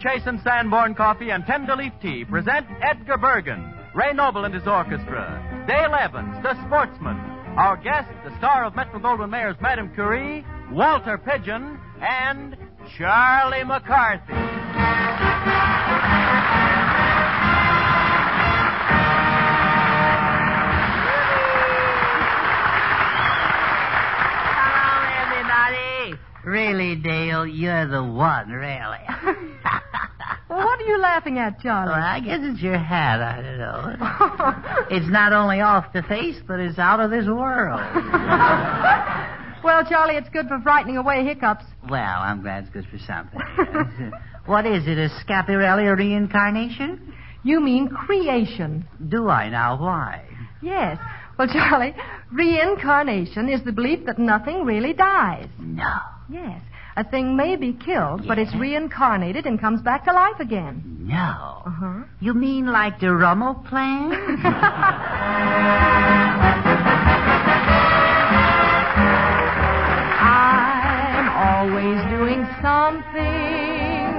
Chasen Sanborn Coffee and Tender Leaf Tea present Edgar Bergen, Ray Noble and his orchestra, Dale Evans, the sportsman, our guest, the star of Metro-Goldwyn-Mayer's Madame Curie, Walter Pidgeon, and Charlie McCarthy. Really, Dale, you're the one, really. Well, what are you laughing at, Charlie? Well, I guess it's your hat. I don't know. It's not only off the face, but it's out of this world. Well, Charlie, it's good for frightening away hiccups. Well, I'm glad it's good for something. What is it, a Scaparelli or reincarnation? You mean creation. Do I now? Why? Yes. Well, Charlie, reincarnation is the belief that nothing really dies. No. Yes. A thing may be killed, but it's reincarnated and comes back to life again. No. Uh-huh. You mean like the Rummel plan? I'm always doing something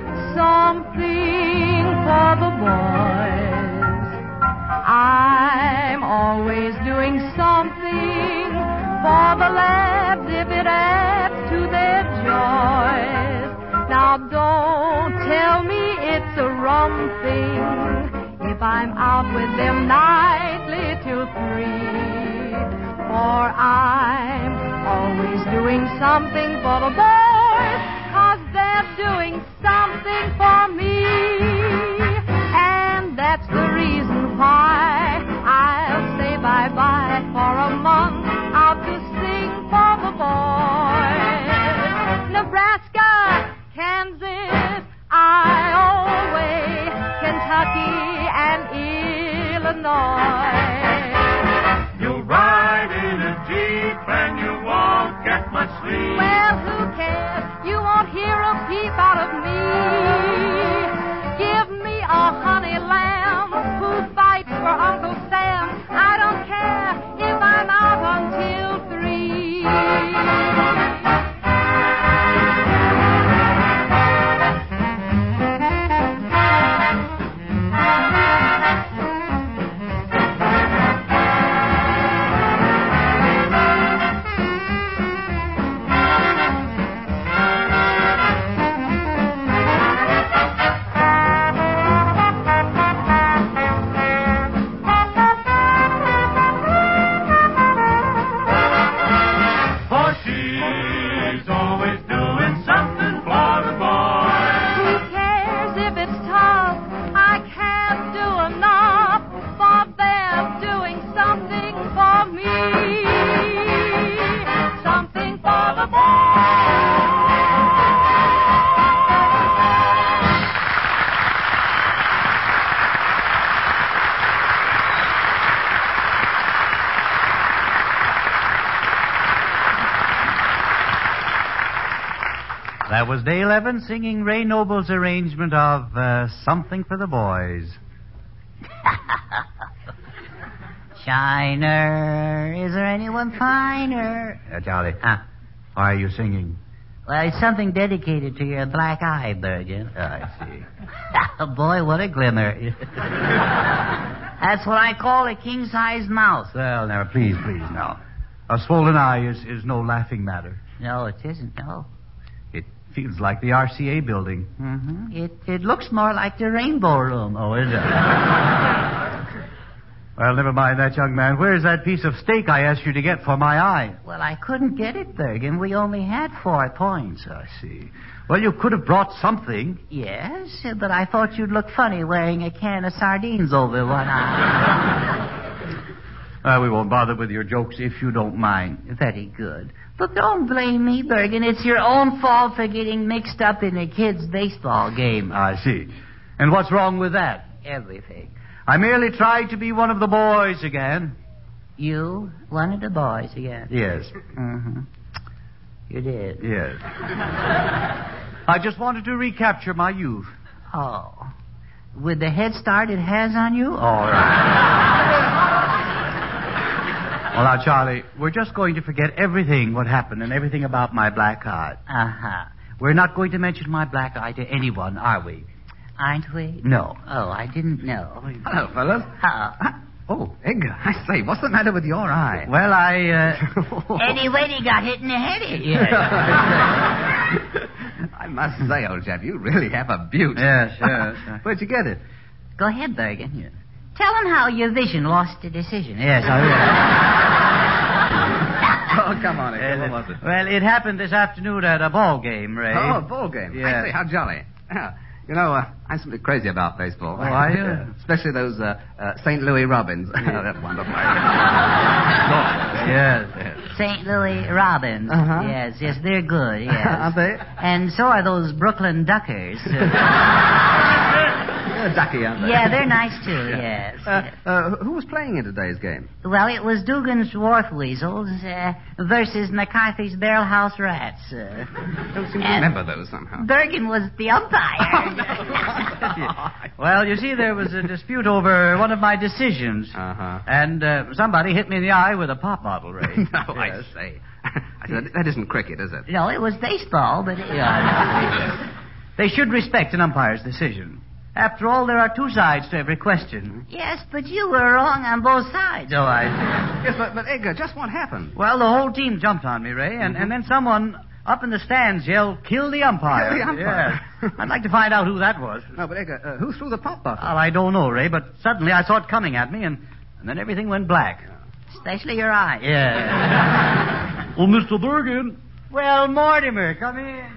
for the boys. I'm always doing something for the lads if it adds to their joys. Now don't tell me it's a rum thing if I'm out with them nightly till 3. For I'm always doing something for the boys, 'cause they're doing something for me. And that's the reason why I'll say bye-bye for a month out to sing for the boys. Nebraska, Kansas, Iowa, Kentucky, and Illinois. You'll ride in a Jeep and you won't get much sleep. Well, who cares? You won't hear a peep out of me. Give me a honey lamb who fights for Uncle Sam. I don't care if I'm out until 3. That was Dale Evans singing Ray Noble's arrangement of Something for the Boys. Shiner, is there anyone finer? Charlie, why are you singing? Well, it's something dedicated to your black eye, Bergen. I see. Boy, what a glimmer. That's what I call a king-sized mouth. Well, now, please, now. A swollen eye is no laughing matter. No, it isn't, no. It feels like the RCA building. Mm-hmm. It looks more like the Rainbow Room. Oh, is it? Well, never mind that, young man. Where's that piece of steak I asked you to get for my eye? Well, I couldn't get it, Bergen. We only had 4 points. I see. Well, you could have brought something. Yes, but I thought you'd look funny wearing a can of sardines over one eye. We won't bother with your jokes if you don't mind. Very good. But don't blame me, Bergen. It's your own fault for getting mixed up in a kid's baseball game. I see. And what's wrong with that? Everything. I merely tried to be one of the boys again. You? One of the boys again? Yes. Mm-hmm. You did? Yes. I just wanted to recapture my youth. Oh. With the head start it has on you? All right. Well, now, Charlie, we're just going to forget everything what happened and everything about my black heart. Uh-huh. we're not going to mention my black eye to anyone, are we? Aren't we? No. Oh, I didn't know. Hello, fellas. Oh, Edgar, I say, what's the matter with your eye? Well, Eddie Wadey got hit in the head. Yes. I must say, old chap, you really have a beaut. Yes. Where'd you get it? Go ahead, Bergen. Yeah. Tell him how your vision lost the decision. Yes, Oh, come on, Edgar. What was it? Well, it happened this afternoon at a ball game, Ray. Oh, a ball game. Yeah. I say, how jolly. You know, I'm simply crazy about baseball. Oh, are you? Especially those St. Louis Robins. That's wonderful. Yes. St. Louis Robins. Uh-huh. Yes, they're good, yes. Aren't they? And so are those Brooklyn Duckers. They're ducky, aren't they? Yeah, they're nice, too, yes. Who was playing in today's game? Well, it was Dugan's Wharf Weasels versus McCarthy's Barrelhouse Rats. I don't seem to remember those somehow. Bergen was the umpire. Well, you see, there was a dispute over one of my decisions. Uh-huh. And somebody hit me in the eye with a pop bottle, Ray. No, Yes. I say. That isn't cricket, is it? No, it was baseball, but... They should respect an umpire's decision. After all, there are two sides to every question. Yes, but you were wrong on both sides. So Yes, but Edgar, just what happened? Well, the whole team jumped on me, Ray, and then someone up in the stands yelled, "Kill the umpire." Kill the umpire. Yes. I'd like to find out who that was. No, but Edgar, who threw the pop bottle? Well, I don't know, Ray, but suddenly I saw it coming at me, and then everything went black. Especially your eyes. Yeah. Oh, Mr. Bergen. Well, Mortimer, come in.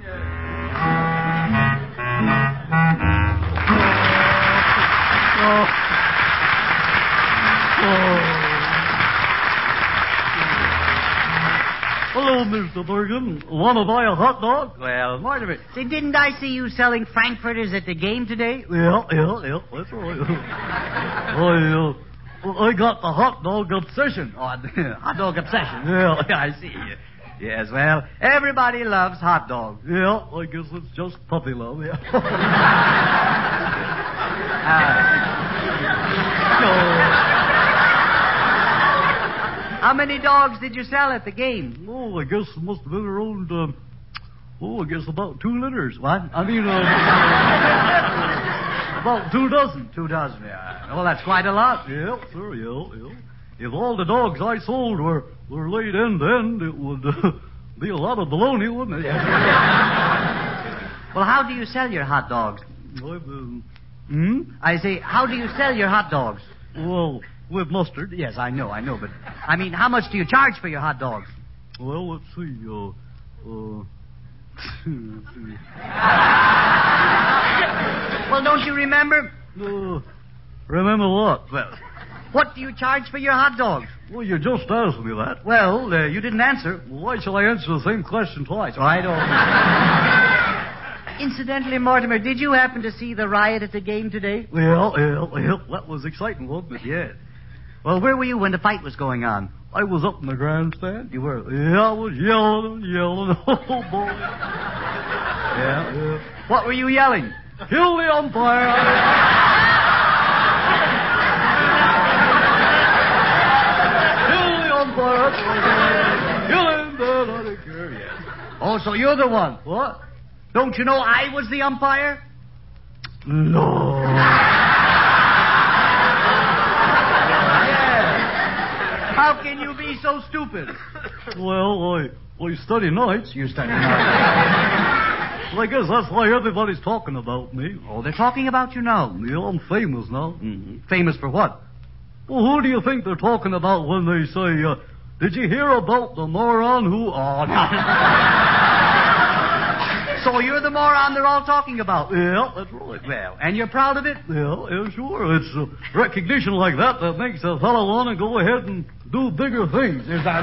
Hello, Mr. Bergen. Want to buy a hot dog? Well, Mortimer, say, didn't I see you selling frankfurters at the game today? Yeah, that's right. I got the hot dog obsession. Oh, hot dog obsession. Yeah. I see. Yes, well, everybody loves hot dogs. Yeah, I guess it's just puppy love, yeah. How many dogs did you sell at the game? Oh, I guess it must have been around, about 2 liters. What? I mean, about 2 dozen. 2 dozen, yeah. Well, that's quite a lot. Yeah, sir, yeah. If all the dogs I sold were laid end to end, it would be a lot of baloney, wouldn't it? Well, how do you sell your hot dogs? I say, how do you sell your hot dogs? Well, with mustard. Yes, I know, but I mean, how much do you charge for your hot dogs? Well, let's see. Well, don't you remember? Remember what? Well, what do you charge for your hot dogs? Well, you just asked me that. Well, you didn't answer. Why shall I answer the same question twice? I don't. Incidentally, Mortimer, did you happen to see the riot at the game today? Yeah, that was exciting, wasn't it? Yes. Well, where were you when the fight was going on? I was up in the grandstand. You were? Yeah, I was yelling. Oh, boy. Yeah. What were you yelling? Kill the umpire. Kill the umpire. Kill him, man. I don't care. Yes. Oh, so you're the one. What? Don't you know I was the umpire? No. How can you be so stupid? Well, I study nights. You study nights. Well, I guess that's why everybody's talking about me. Oh, they're talking about you now. Yeah, I'm famous now. Mm-hmm. Famous for what? Well, who do you think they're talking about when they say, did you hear about the moron who... Oh, no. So you're the moron they're all talking about? Yeah, that's right. Well, and you're proud of it? Yeah, sure. It's recognition like that makes a fellow want to go ahead and do bigger things. Is that...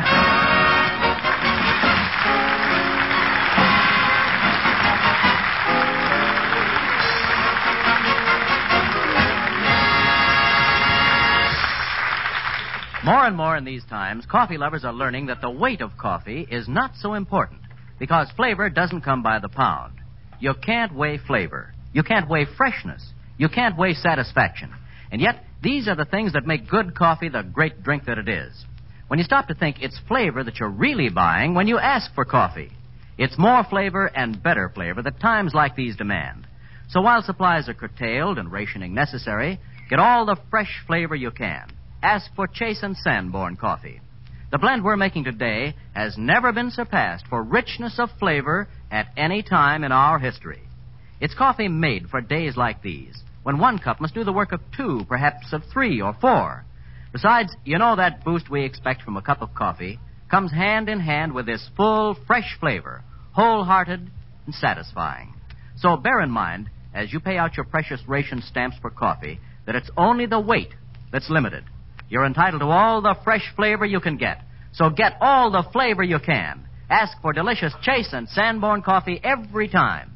More and more in these times, coffee lovers are learning that the weight of coffee is not so important because flavor doesn't come by the pound. You can't weigh flavor. You can't weigh freshness. You can't weigh satisfaction. And yet, these are the things that make good coffee the great drink that it is. When you stop to think, it's flavor that you're really buying when you ask for coffee. It's more flavor and better flavor that times like these demand. So while supplies are curtailed and rationing necessary, get all the fresh flavor you can. Ask for Chasen Sanborn coffee. The blend we're making today has never been surpassed for richness of flavor at any time in our history. It's coffee made for days like these, when one cup must do the work of two, perhaps of three or four. Besides, you know that boost we expect from a cup of coffee comes hand in hand with this full, fresh flavor, wholehearted and satisfying. So bear in mind, as you pay out your precious ration stamps for coffee, that it's only the weight that's limited. You're entitled to all the fresh flavor you can get. So get all the flavor you can. Ask for delicious Chasen Sanborn coffee every time.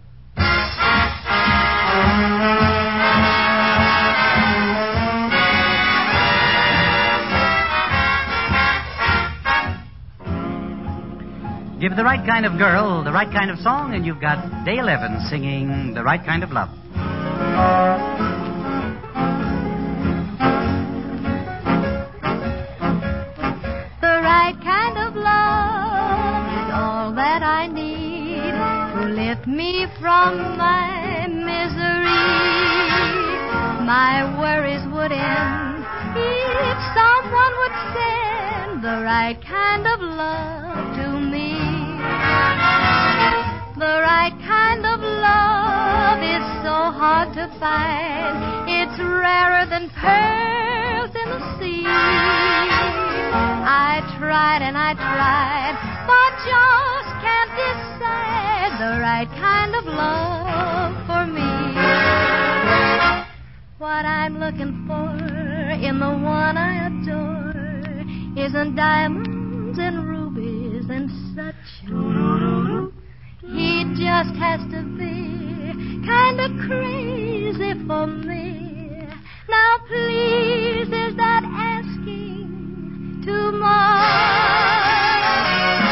Give the right kind of girl the right kind of song, and you've got Dale Evans singing The Right Kind of Love. The right kind of love is all that I need to lift me from my misery. My worries would end if someone would send the right kind of love to me. The right kind of love is so hard to find. It's rarer than pearls in the sea. I tried and I tried, but just can't decide the right kind of love for me. What I'm looking for in the one I adore isn't diamonds and rubies and such. He just has to be kind of crazy for me. Now please, is that asking too much?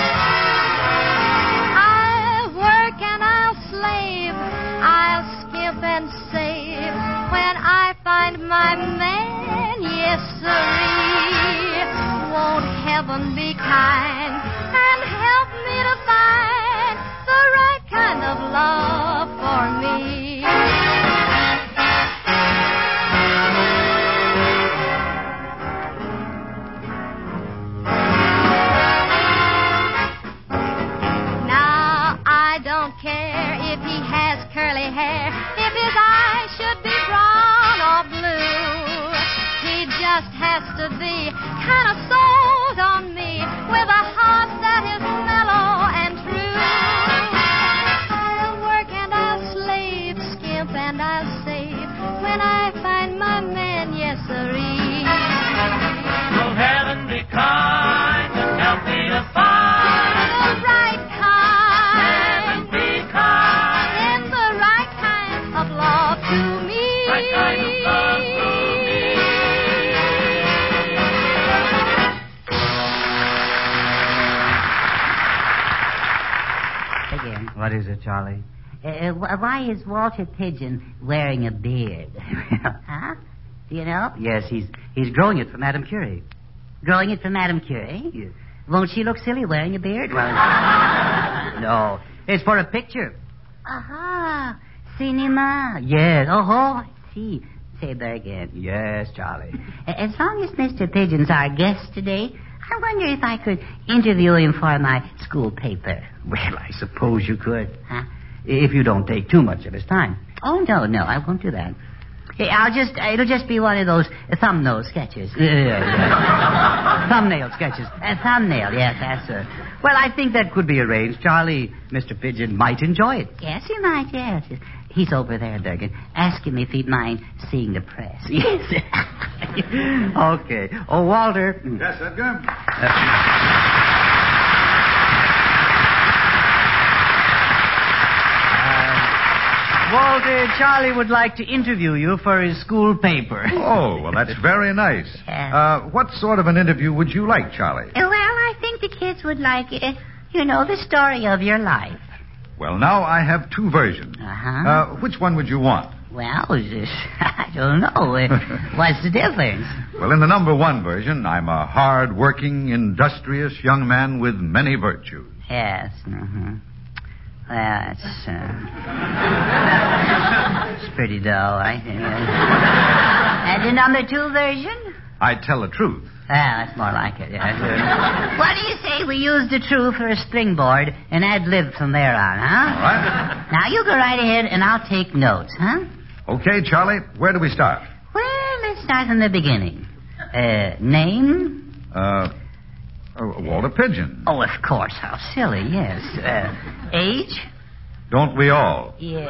I'll work and I'll slave, I'll skimp and save when I find my man, yes sirree. Won't heaven be kind and help me to find the right kind of love for me? Now I don't care if he has curly hair, if his eyes should be brown or blue. He just has to be kind of sold on me with a heart that is mellow and true. I'll work and I'll slave, skimp and I'll save when I find my man, yes sirree. Will heaven be kind and help me to find The right kind, heaven be kind, and the right kind of love to me. right kind of love to Again. What is it, Charlie? Why is Walter Pigeon wearing a beard? Huh? Do you know? Yes, he's growing it for Madame Curie. Growing it for Madame Curie? Yes. Won't she look silly wearing a beard? Well, No, it's for a picture. aha. Cinema. Yes. Oh, I see. Say that again. Yes, Charlie. As long as Mr. Pigeon's our guest today, I wonder if I could interview him for my school paper. Well, I suppose you could. Huh? If you don't take too much of his time. Oh, no, I won't do that. It'll just be one of those thumbnail sketches. Thumbnail sketches. Thumbnail, yes, that's Well, I think that could be arranged. Charlie, Mr. Pigeon might enjoy it. Yes, he might, yes. He's over there, Durgan. Ask him if he'd mind seeing the press. Yes. Okay. Oh, Walter. Yes, Edgar? Walter, Charlie would like to interview you for his school paper. Oh, well, that's very nice. Yeah. What sort of an interview would you like, Charlie? Well, I think the kids would like it. The story of your life. Well, now I have two versions. Uh-huh. Which one would you want? Well, I don't know. What's the difference? Well, in the number one version, I'm a hard-working, industrious young man with many virtues. Yes. Mm-hmm. Well, it's pretty dull, I think. And the number 2 version? I tell the truth. That's more like it, yes. What do you say we use the truth for a springboard and ad-lib from there on, huh? All right. Now, you go right ahead and I'll take notes, huh? Okay, Charlie, where do we start? Well, let's start from the beginning. Name? Walter Pigeon. Oh, of course. How silly, yes. Age? Don't we all? Yeah.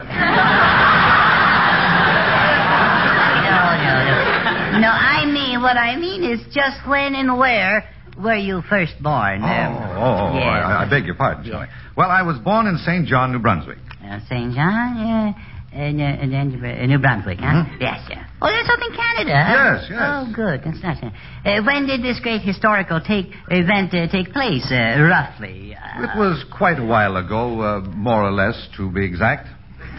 No, what I mean is just when and where were you first born? I beg your pardon, Charlie. Well, I was born in St. John, New Brunswick. St. John? New Brunswick, huh? Mm-hmm. Yes, sir. Oh, that's up in Canada, huh? Yes. Oh, good. That's nice. When did this great historical event take place, roughly? It was quite a while ago, more or less, to be exact.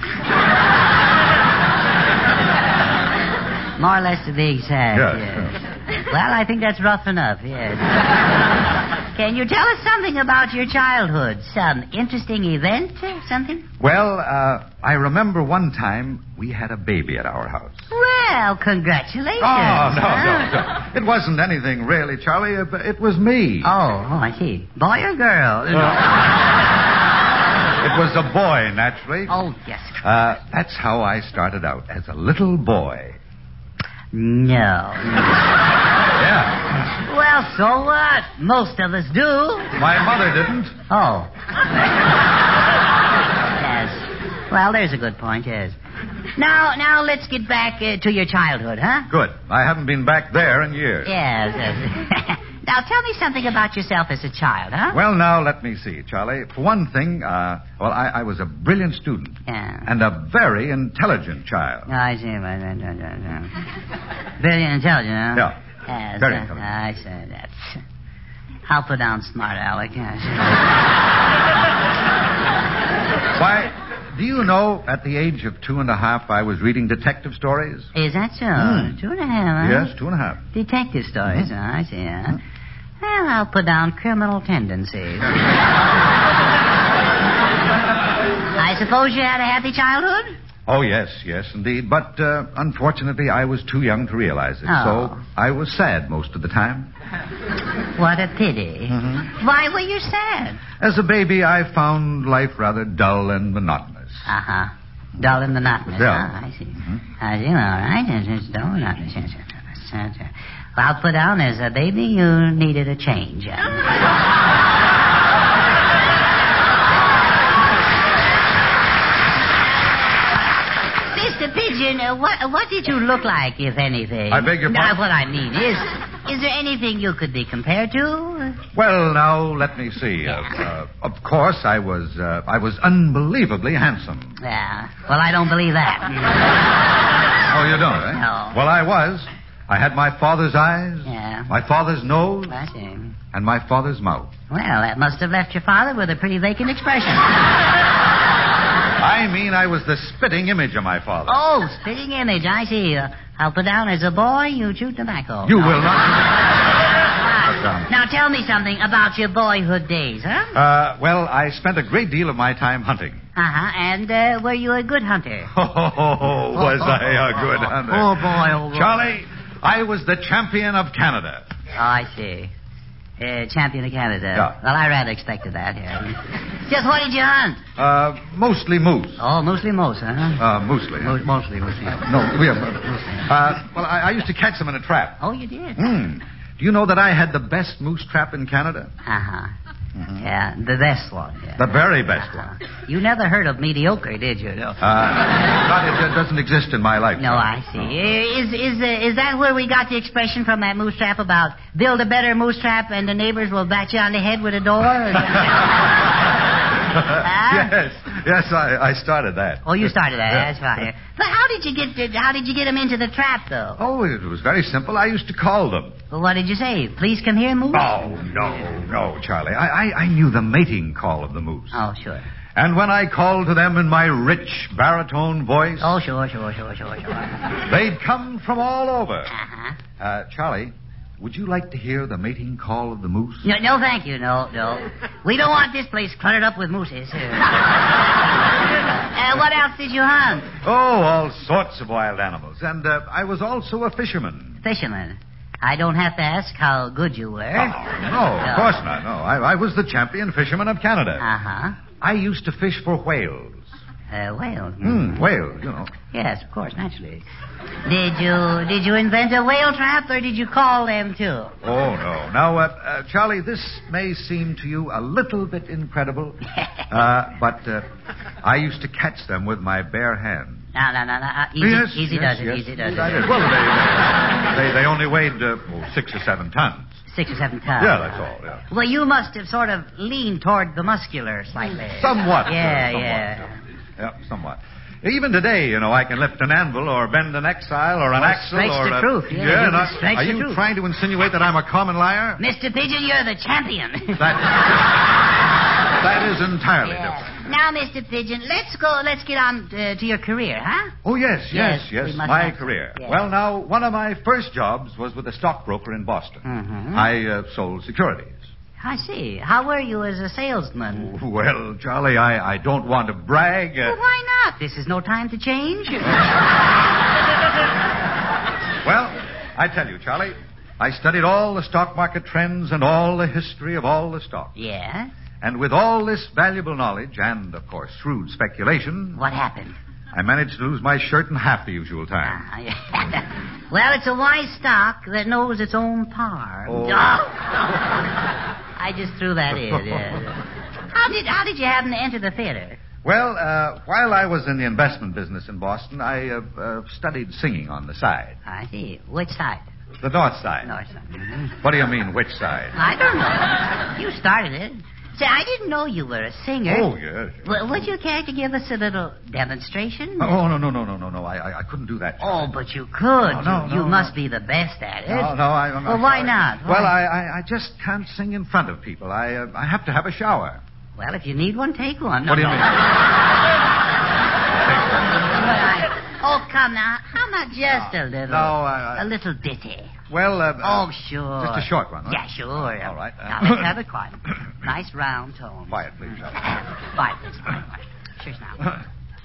More or less to be exact, Yes. Well, I think that's rough enough, yes. Can you tell us something about your childhood? Some interesting event or something? Well, I remember one time we had a baby at our house. Well, congratulations. Oh, no. It wasn't anything really, Charlie. It was me. Oh, I see. Boy or girl? It was a boy, naturally. Oh, yes. That's how I started out, as a little boy. No. Yeah. Well, so what? Most of us do. My mother didn't. Oh. Yes. Well, there's a good point, yes. Now let's get back to your childhood, huh? Good. I haven't been back there in years. Yes. Now, tell me something about yourself as a child, huh? Well, now, let me see, Charlie. For one thing, I was a brilliant student. Yeah. And a very intelligent child. Oh, I see. Very intelligent, huh? Yeah. Yes, Very intelligent. I see that. I'll put down smart, Alec. Yes. Why, do you know, at the age of 2.5, I was reading detective stories? Is that so? 2.5, huh? Yes, 2.5. Detective stories, I see, huh? Well, I'll put down criminal tendencies. I suppose you had a happy childhood? Oh, yes, indeed. But, unfortunately, I was too young to realize it. Oh. So I was sad most of the time. What a pity. Mm-hmm. Why were you sad? As a baby, I found life rather dull and monotonous. Uh-huh. Dull and monotonous. Yeah. Oh, I see. I see, all right. It's dull and monotonous. Well, I'll put down as a baby you needed a change. Mr. Pigeon, what did you look like, if anything? I beg your pardon? What I mean is there anything you could be compared to? Well, now, let me see. Of course, I was unbelievably handsome. Yeah. Well, I don't believe that. Oh, you don't, eh? No. Well, I was. I had my father's eyes, Yeah. my father's nose, I see. and my father's mouth. Well, that must have left your father with a pretty vacant expression. I mean, I was the spitting image of my father. Oh, spitting image. I see. I'll put down as a boy, you chew tobacco. You will not. Now, tell me something about your boyhood days, huh? Well, I spent a great deal of my time hunting. Uh-huh. And were you a good hunter? Oh, was I a good hunter? Oh, boy, oh, boy. Charlie, I was the champion of Canada. Oh, I see. Champion of Canada. Yeah. Well, I rather expected that, yeah. Just what did you hunt? Mostly moose. Oh, mostly moose, huh? Mostly. Mostly. No, well, I used to catch them in a trap. Oh, you did? Do you know that I had the best moose trap in Canada? Uh-huh. Yeah, the best one. Yeah. The very best one. You never heard of mediocre, did you? No. It doesn't exist in my life. No, I see. Is that where we got the expression from that moose trap about build a better moose trap and the neighbors will bat you on the head with a door? Yes, I started that. Oh, you started that. Yeah. That's fine. But how did you get them into the trap, though? Oh, it was very simple. I used to call them. Well, what did you say? Please come here, moose? Oh, no, Charlie. I knew the mating call of the moose. Oh, sure. And when I called to them in my rich baritone voice... Oh, sure. They'd come from all over. Uh-huh. Charlie, would you like to hear the mating call of the moose? No, thank you. No. We don't want this place cluttered up with mooses. What else did you hunt? Oh, all sorts of wild animals. And I was also a fisherman. Fisherman. I don't have to ask how good you were. Oh, no, of course not. No, I was the champion fisherman of Canada. Uh-huh. I used to fish for whales. Whales? Whales, you know. Yes, of course, naturally. Did you invent a whale trap, or did you call them, too? Oh, no. Now, Charlie, this may seem to you a little bit incredible, but I used to catch them with my bare hands. No. Easy does it. Well, they only weighed 6 or 7 tons. 6 or 7 tons. Yeah, that's all, yeah. Well, you must have sort of leaned toward the muscular slightly. Somewhat. Yeah. Yeah, somewhat. Even today, I can lift an anvil or bend an exile or an axle stretch or the truth. Are you trying to insinuate that I'm a common liar? Mr. Pigeon, you're the champion. That is entirely different. Now, Mr. Pigeon, let's get on to your career, huh? Oh, yes, my career. Yes. Well, now, one of my first jobs was with a stockbroker in Boston. Mm-hmm. I sold securities. I see. How were you as a salesman? Well, Charlie, I don't want to brag. Well, why not? This is no time to change. Well, I tell you, Charlie, I studied all the stock market trends and all the history of all the stocks. Yes? And with all this valuable knowledge and, of course, shrewd speculation... What happened? I managed to lose my shirt in half the usual time. Well, it's a wise stock that knows its own par. Oh. I just threw that in. How did you happen to enter the theater? Well, while I was in the investment business in Boston, I studied singing on the side. I see. Which side? The north side. North side. Mm-hmm. What do you mean, which side? I don't know. You started it. Say, I didn't know you were a singer. Oh, yes. Well, would you care to give us a little demonstration? Oh, no. I couldn't do that. Oh, but you could. No, you must be the best at it. No, I'm not. Well, why sorry. not? Well, I just can't sing in front of people. I have to have a shower. Well, if you need one, take one. What do you mean? Oh, come now. How about just a little? No, a little ditty. Well, oh, sure. Just a short one, huh? Yeah, sure. All right. Now, let's have it quiet. Nice round tone. Quiet, please. Quiet, please. Quiet. Sure, now.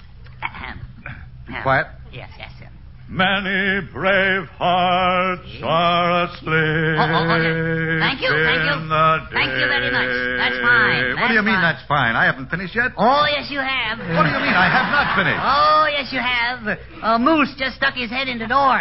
Quiet? Yes. Many brave hearts are asleep. Oh. Thank you. Thank you very much. That's fine. What do you mean that's fine? I haven't finished yet? Oh, yes, you have. What do you mean I have not finished? Oh, yes, you have. A moose just stuck his head in the door.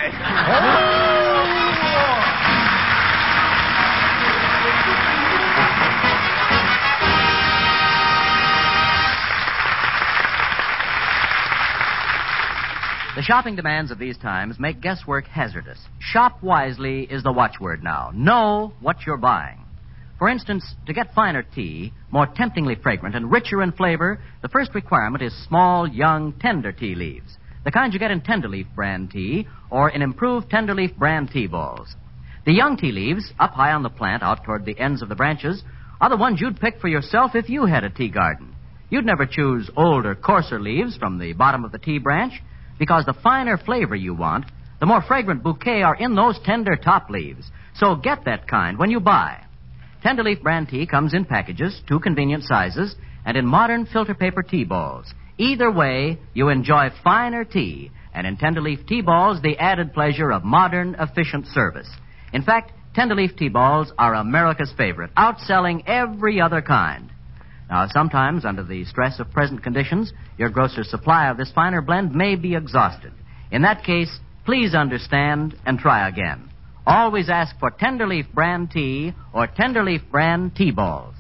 The shopping demands of these times make guesswork hazardous. Shop wisely is the watchword now. Know what you're buying. For instance, to get finer tea, more temptingly fragrant and richer in flavor, the first requirement is small, young, tender tea leaves. The kind you get in Tenderleaf brand tea or in improved Tenderleaf brand tea balls. The young tea leaves, up high on the plant out toward the ends of the branches, are the ones you'd pick for yourself if you had a tea garden. You'd never choose older, coarser leaves from the bottom of the tea branch, because the finer flavor you want, the more fragrant bouquet are in those tender top leaves. So get that kind when you buy. Tenderleaf brand tea comes in packages, 2 convenient sizes, and in modern filter paper tea balls. Either way, you enjoy finer tea, and in Tenderleaf tea balls, the added pleasure of modern, efficient service. In fact, Tenderleaf tea balls are America's favorite, outselling every other kind. Now, sometimes, under the stress of present conditions, your grocer's supply of this finer blend may be exhausted. In that case, please understand and try again. Always ask for Tenderleaf brand tea or Tenderleaf brand tea balls.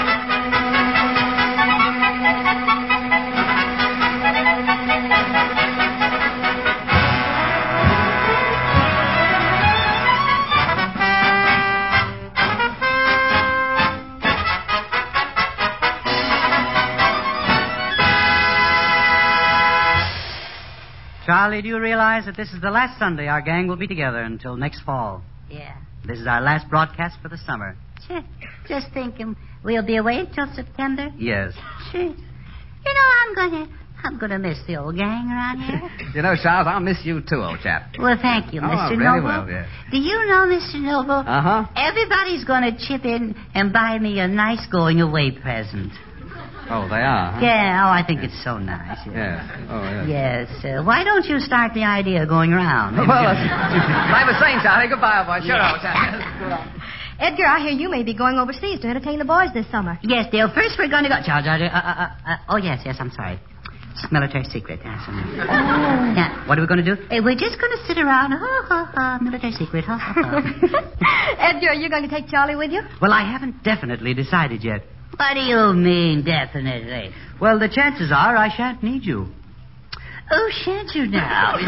Charlie, do you realize that this is the last Sunday our gang will be together until next fall? Yeah. This is our last broadcast for the summer. Sure. Just thinking we'll be away until September. Yes. Sure. I'm going to I'm going to miss the old gang around here. You know, Charles, I'll miss you too, old chap. Well, thank you, Mr. really Noble. will, yeah. Do you know, Mr. Noble? Uh-huh. Everybody's going to chip in and buy me a nice going-away present. Oh, they are, huh? Yeah, I think it's so nice. Yes. Oh, yes. Yes. Why don't you start the idea of going around? Well, I was saying, Charlie, goodbye, boy. Sure, old chap. Edgar, I hear you may be going overseas to entertain the boys this summer. Yes, Dale. First, we're going to go... oh, yes, I'm sorry. It's military secret. Yes, yeah, what are we going to do? Hey, we're just going to sit around. Military secret. Edgar, are you going to take Charlie with you? Well, I haven't definitely decided yet. What do you mean, definitely? Well, the chances are I shan't need you. Oh, shan't you now?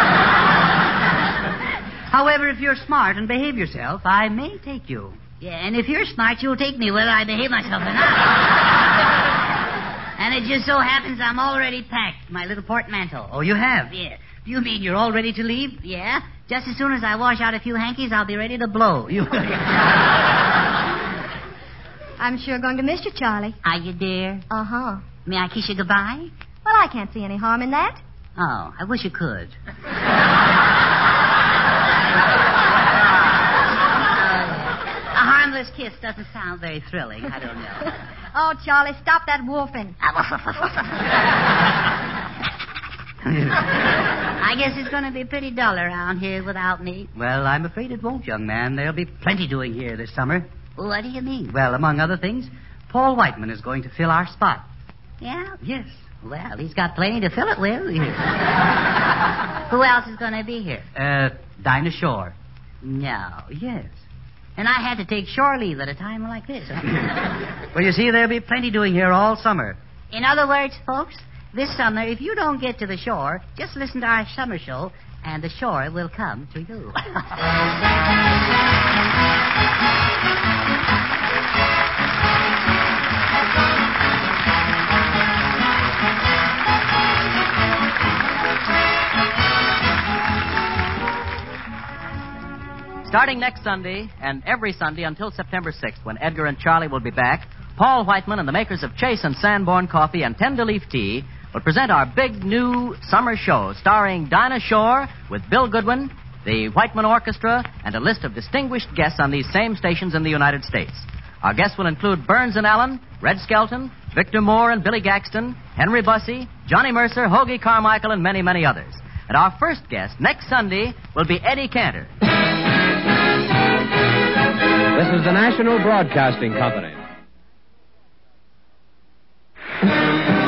However, if you're smart and behave yourself, I may take you. Yeah, and if you're smart, you'll take me whether I behave myself or not. And it just so happens I'm already packed, my little portmanteau. Oh, you have? Yeah. Do you mean you're all ready to leave? Yeah. Just as soon as I wash out a few hankies, I'll be ready to blow. I'm sure going to miss you, Charlie. Are you, dear? Uh-huh. May I kiss you goodbye? Well, I can't see any harm in that. Oh, I wish you could. A harmless kiss doesn't sound very thrilling. I don't know. Oh, Charlie, stop that wolfing. I guess it's going to be pretty dull around here without me. Well, I'm afraid it won't, young man. There'll be plenty doing here this summer. What do you mean? Well, among other things, Paul Whiteman is going to fill our spot. Yeah? Yes. Well, he's got plenty to fill it with. Who else is going to be here? Dinah Shore. No. Yes. And I had to take shore leave at a time like this. Well, you see, there'll be plenty doing here all summer. In other words, folks, this summer, if you don't get to the shore, just listen to our summer show, and the shore will come to you. Starting next Sunday, and every Sunday until September 6th, when Edgar and Charlie will be back, Paul Whiteman and the makers of Chase and Sanborn Coffee and Tender Leaf Tea will present our big new summer show starring Dinah Shore with Bill Goodwin, the Whiteman Orchestra, and a list of distinguished guests on these same stations in the United States. Our guests will include Burns and Allen, Red Skelton, Victor Moore and Billy Gaxton, Henry Bussey, Johnny Mercer, Hoagie Carmichael, and many, many others. And our first guest next Sunday will be Eddie Cantor. This is the National Broadcasting Company.